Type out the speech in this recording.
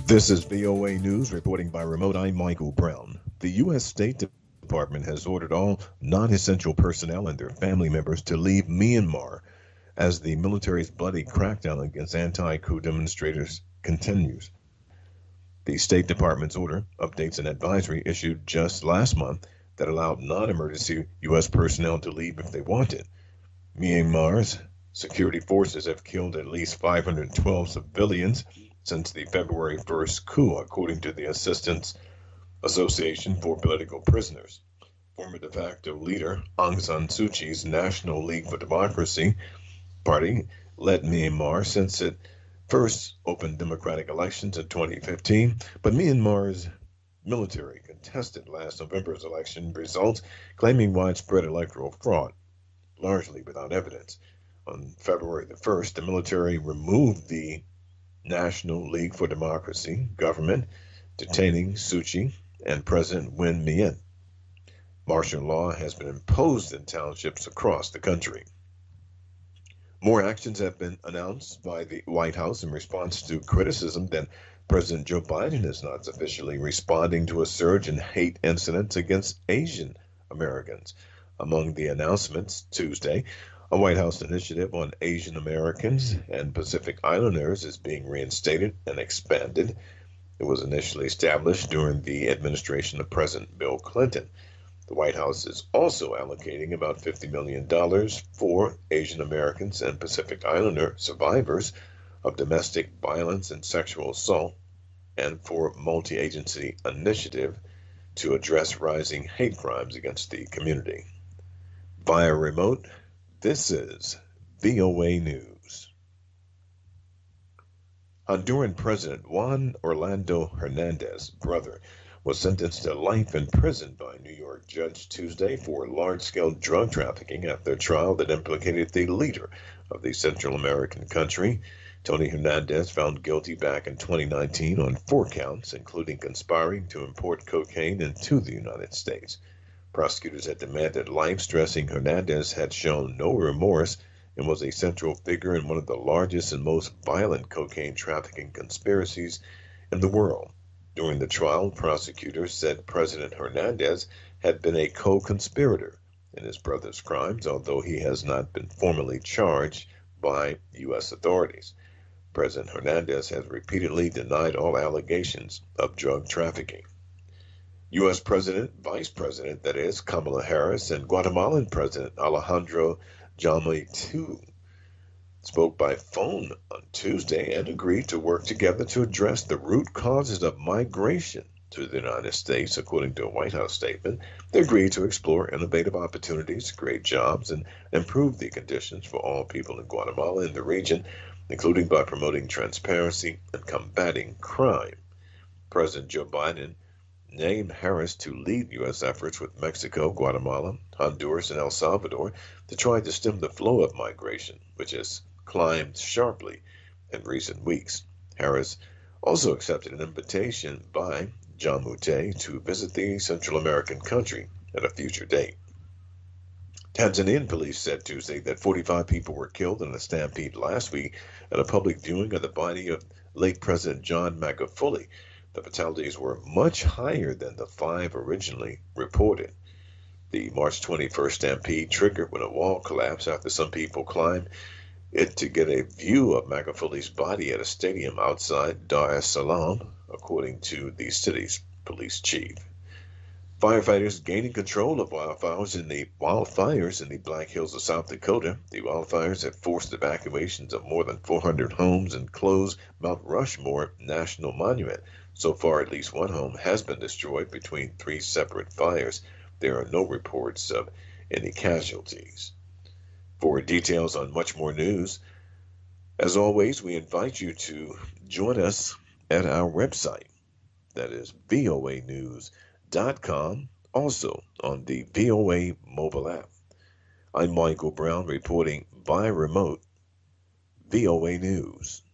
This is VOA News reporting by remote. I'm Michael Brown. The U.S. State Department has ordered all non essential personnel and their family members to leave Myanmar as the military's bloody crackdown against anti coup demonstrators continues. The State Department's order updates an advisory issued just last month that allowed non emergency U.S. personnel to leave if they wanted. Myanmar's security forces have killed at least 512 civilians since the February 1st coup, according to the Assistance Association for Political Prisoners. Former de facto leader Aung San Suu Kyi's National League for Democracy party led Myanmar since it first opened democratic elections in 2015, but Myanmar's military contested last November's election results, claiming widespread electoral fraud, largely without evidence. On February the 1st, the military removed the National League for Democracy government, detaining Suu Kyi and President Win Myint. Martial law has been imposed in townships across the country. More actions have been announced by the White House in response to criticism that President Joe Biden is not sufficiently responding to a surge in hate incidents against Asian Americans. Among the announcements Tuesday, a White House initiative on Asian Americans and Pacific Islanders is being reinstated and expanded. It was initially established during the administration of President Bill Clinton. The White House is also allocating about $50 million for Asian Americans and Pacific Islander survivors of domestic violence and sexual assault, and for a multi-agency initiative to address rising hate crimes against the community. Via remote, this is VOA News. Honduran President Juan Orlando Hernandez, brother, was sentenced to life in prison by a New York judge Tuesday for large-scale drug trafficking after a trial that implicated the leader of the Central American country. Tony Hernandez, found guilty back in 2019 on 4 counts, including conspiring to import cocaine into the United States. Prosecutors had demanded life, stressing Hernandez had shown no remorse and was a central figure in one of the largest and most violent cocaine trafficking conspiracies in the world. During the trial, prosecutors said President Hernandez had been a co-conspirator in his brother's crimes, although he has not been formally charged by U.S. authorities. President Hernandez has repeatedly denied all allegations of drug trafficking. U.S. Vice President, that is, Kamala Harris, and Guatemalan President Alejandro Yamatei spoke by phone on Tuesday and agreed to work together to address the root causes of migration to the United States, according to a White House statement. They agreed to explore innovative opportunities to create jobs and improve the conditions for all people in Guatemala and the region, including by promoting transparency and combating crime. President Joe Biden named Harris to lead U.S. efforts with Mexico, Guatemala, Honduras, and El Salvador to try to stem the flow of migration, which has climbed sharply in recent weeks. Harris also accepted an invitation by Yamatei to visit the Central American country at a future date. Tanzanian police said Tuesday that 45 people were killed in a stampede last week at a public viewing of the body of late President John Magufuli. The fatalities were much higher than the 5 originally reported. The March 21st stampede triggered when a wall collapsed after some people climbed it to get a view of Magufuli's body at a stadium outside Dar es Salaam, according to the city's police chief. Firefighters gaining control of wildfires in the Black Hills of South Dakota. The wildfires have forced evacuations of more than 400 homes and closed Mount Rushmore National Monument. So far, at least 1 home has been destroyed between 3 separate fires. There are no reports of any casualties. For details on much more news, as always, we invite you to join us at our website. That is voanews.com, also on the VOA mobile app. I'm Michael Brown reporting by remote, VOA News.